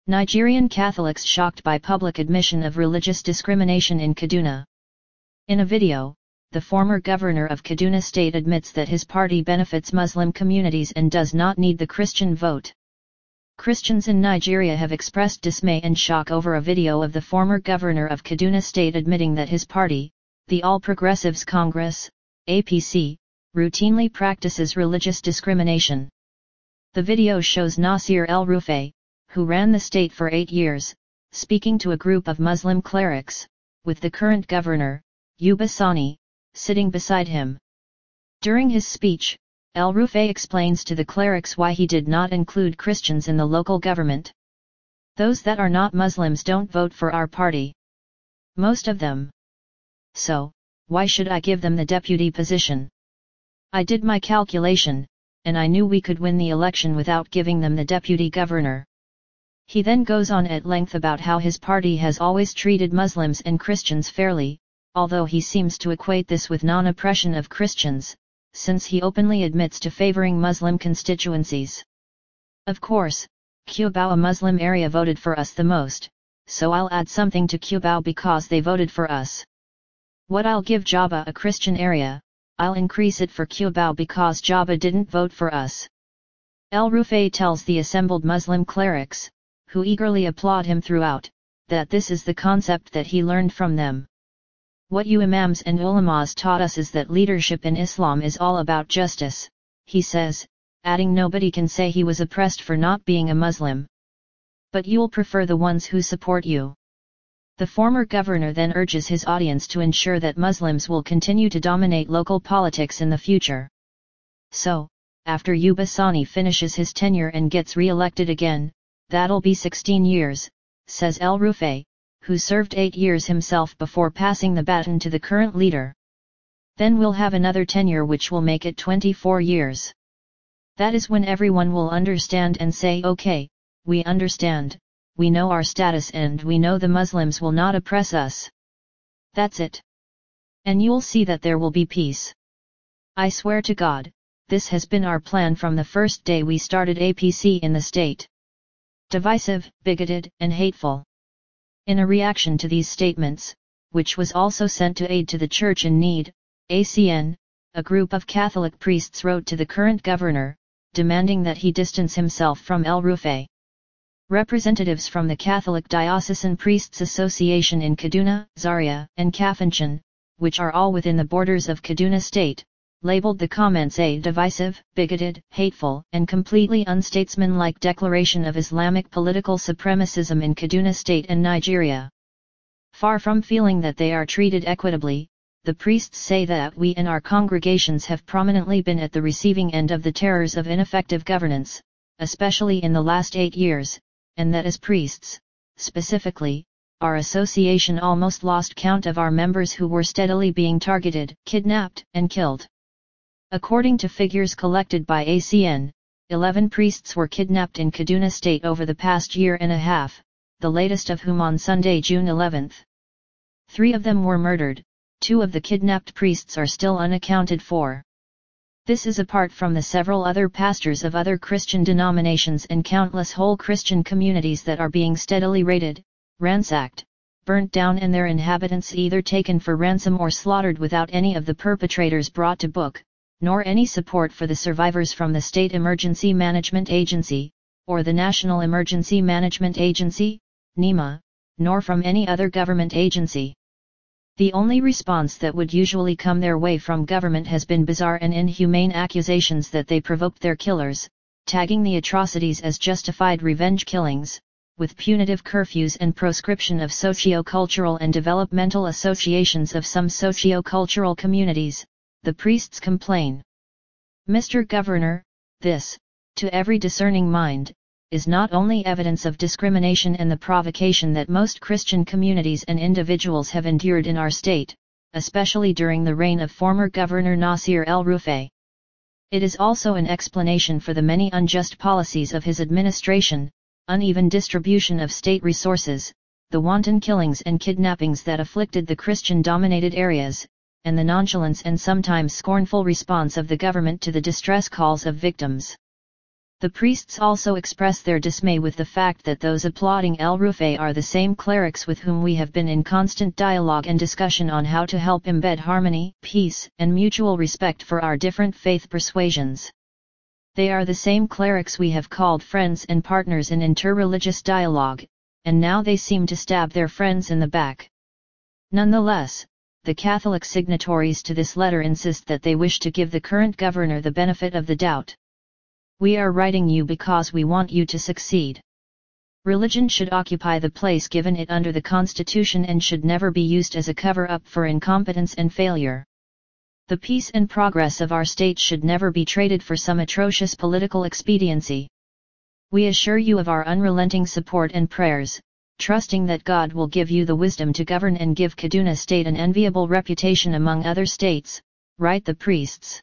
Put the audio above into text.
Nigerian Catholics shocked by public admission of religious discrimination in Kaduna. In a video, the former governor of Kaduna State admits that his party benefits Muslim communities and does not need the Christian vote. Christians in Nigeria have expressed dismay and shock over a video of the former governor of Kaduna State admitting that his party, the All Progressives Congress, APC, routinely practices religious discrimination. The video shows Nasir El-Rufai, who ran the state for 8 years, speaking to a group of Muslim clerics, with the current governor, Uba Sani, sitting beside him. During his speech, El-Rufai explains to the clerics why he did not include Christians in the local government. Those that are not Muslims don't vote for our party. Most of them. So, why should I give them the deputy position? I did my calculation, and I knew we could win the election without giving them the deputy governor. He then goes on at length about how his party has always treated Muslims and Christians fairly, although he seems to equate this with non-oppression of Christians, since he openly admits to favoring Muslim constituencies. Of course, Cubao, a Muslim area, voted for us the most, so I'll add something to Cubao because they voted for us. What I'll give Jaba, a Christian area, I'll increase it for Cubao because Jaba didn't vote for us. El-Rufai tells the assembled Muslim clerics, who eagerly applaud him throughout, that this is the concept that he learned from them. What you imams and ulamas taught us is that leadership in Islam is all about justice, he says, adding nobody can say he was oppressed for not being a Muslim. But you'll prefer the ones who support you. The former governor then urges his audience to ensure that Muslims will continue to dominate local politics in the future. So, after Uba Sani finishes his tenure and gets re-elected again, that'll be 16 years, says El-Rufai, who served 8 years himself before passing the baton to the current leader. Then we'll have another tenure which will make it 24 years. That is when everyone will understand and say, okay, we understand, we know our status and we know the Muslims will not oppress us. That's it. And you'll see that there will be peace. I swear to God, this has been our plan from the first day we started APC in the state. Divisive, bigoted, and hateful. In a reaction to these statements, which was also sent to Aid to the Church in Need, ACN, a group of Catholic priests wrote to the current governor, demanding that he distance himself from El-Rufai. Representatives from the Catholic Diocesan Priests Association in Kaduna, Zaria, and Kafanchan, which are all within the borders of Kaduna State, labeled the comments a divisive, bigoted, hateful, and completely unstatesmanlike declaration of Islamic political supremacism in Kaduna State and Nigeria. Far from feeling that they are treated equitably, the priests say that we in our congregations have prominently been at the receiving end of the terrors of ineffective governance, especially in the last 8 years, and that as priests, specifically, our association almost lost count of our members who were steadily being targeted, kidnapped, and killed. According to figures collected by ACN, 11 priests were kidnapped in Kaduna State over the past year and a half, the latest of whom on Sunday, June 11. 3 of them were murdered, 2 of the kidnapped priests are still unaccounted for. This is apart from the several other pastors of other Christian denominations and countless whole Christian communities that are being steadily raided, ransacked, burnt down and their inhabitants either taken for ransom or slaughtered without any of the perpetrators brought to book, nor any support for the survivors from the State Emergency Management Agency, or the National Emergency Management Agency, NEMA, nor from any other government agency. The only response that would usually come their way from government has been bizarre and inhumane accusations that they provoked their killers, tagging the atrocities as justified revenge killings, with punitive curfews and proscription of socio-cultural and developmental associations of some socio-cultural communities. The priests complain. Mr. Governor, this, to every discerning mind, is not only evidence of discrimination and the provocation that most Christian communities and individuals have endured in our state, especially during the reign of former Governor Nasir El-Rufai. It is also an explanation for the many unjust policies of his administration, uneven distribution of state resources, the wanton killings and kidnappings that afflicted the Christian-dominated areas, and the nonchalance and sometimes scornful response of the government to the distress calls of victims. The priests also express their dismay with the fact that those applauding El Rufai are the same clerics with whom we have been in constant dialogue and discussion on how to help embed harmony, peace, and mutual respect for our different faith persuasions. They are the same clerics we have called friends and partners in interreligious dialogue, and now they seem to stab their friends in the back. Nonetheless, the Catholic signatories to this letter insist that they wish to give the current governor the benefit of the doubt. We are writing you because we want you to succeed. Religion should occupy the place given it under the Constitution and should never be used as a cover-up for incompetence and failure. The peace and progress of our state should never be traded for some atrocious political expediency. We assure you of our unrelenting support and prayers, trusting that God will give you the wisdom to govern and give Kaduna State an enviable reputation among other states, write the priests.